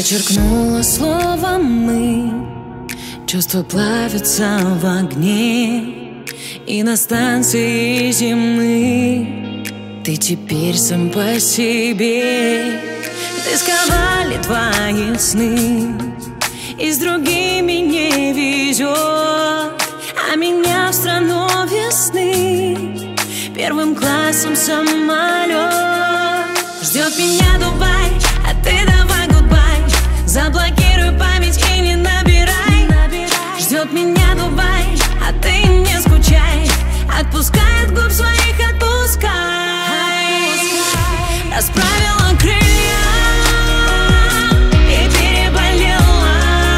Зачеркнула слово «мы», чувства плавятся в огне, и на станции земны ты теперь сам по себе. Ты сковали твои сны, и с другими не везет, а меня в страну весны первым классом самолет. Ждет меня Дубай, а ты давай гудбай, заблокируй память и не набирай. Ждет меня Дубай, а ты не скучай, отпускай от губ своих, отпускай. Расправила крылья и переболела,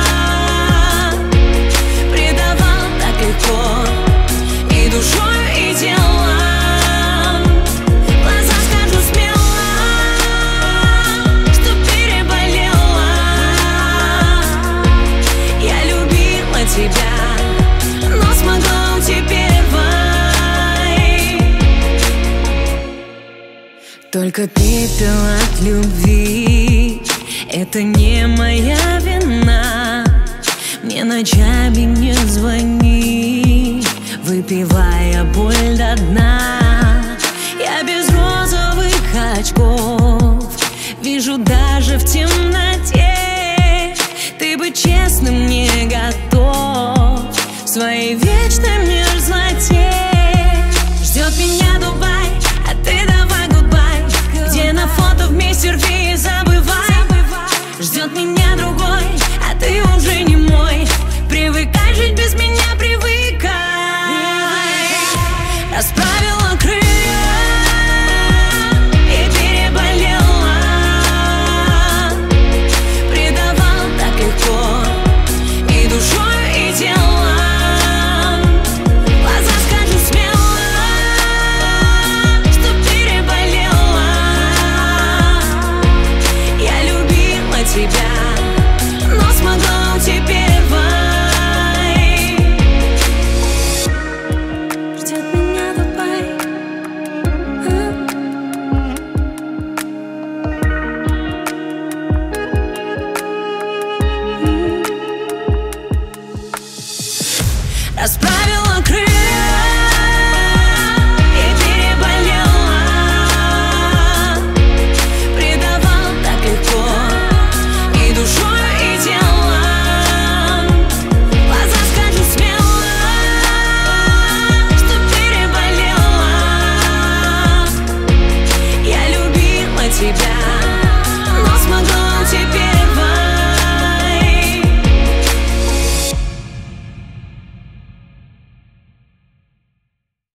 предавал так легко и душой, и телом. Глаза скажу смело, что переболела. Я любила тебя, но смогла уйти первой. Только пепел от любви — это не моя вина. Мне ночами не звони, выпивая боль до дна. Я без розовых очков вижу даже в темноте. Ты быть честным не готов в своей